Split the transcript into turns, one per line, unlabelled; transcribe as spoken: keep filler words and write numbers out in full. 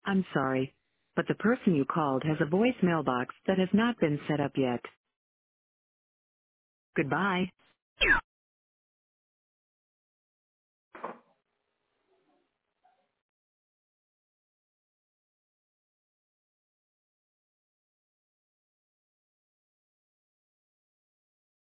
I'm sorry, but the person you called has a voice mailbox that has not been set up yet. Goodbye.